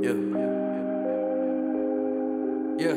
Yeah. Yeah.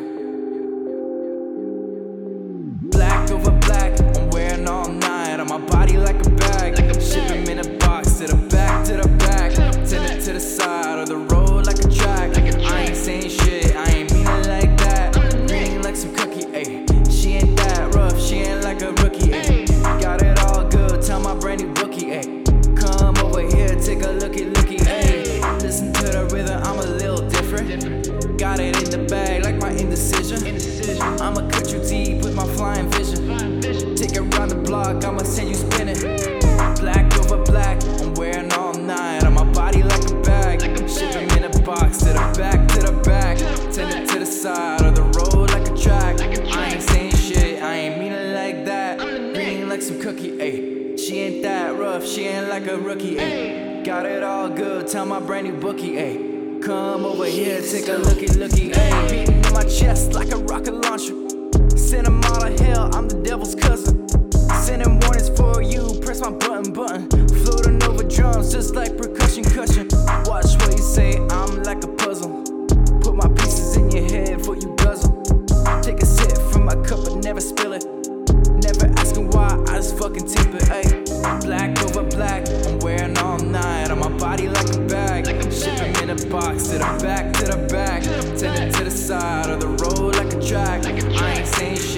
Black over black, I'm wearing all night on my body like a bag. Ship him in a box to the back, to the back. Send it to the side of the road like a track. I ain't saying shit, I ain't mean it like that. Green like some cookie, ayy. She ain't that rough, she ain't like a rookie, ayy. Got it all good, tell my brand new bookie, ayy. Come over here, take a looky, ayy. Listen to the rhythm, I'm a little different. Got it in the bag like my indecision. I'ma cut you deep with my flying vision. Take it round the block, I'ma send you spinning. Black over black, I'm wearing all night on my body like a bag. Ship him in a box to the back, to the back. Send it to the side of the road like a track. I ain't saying shit, I ain't mean it like that. Green like some cookie, ayy. She ain't that rough, she ain't like a rookie, ayy. Got it all good, tell my brand new bookie, ayy. Come over here, take a looky, ayy. Beating in my chest like a rocket launcher. Send 'em all to hell, I'm the devil's cousin. Sending warnings for you, press my button. Floating over drums just like percussion. Watch what you say, I'm like a puzzle. Put my pieces in your head before you guzzle. Take a sip from my cup but never spill it. Never asking why, I just fucking tip it, ayy. Black over black, I'm wearing all night on my body like a bag. Ship him in a box to the back, to the back. Send it to the side of the road like a track. I ain't saying shit.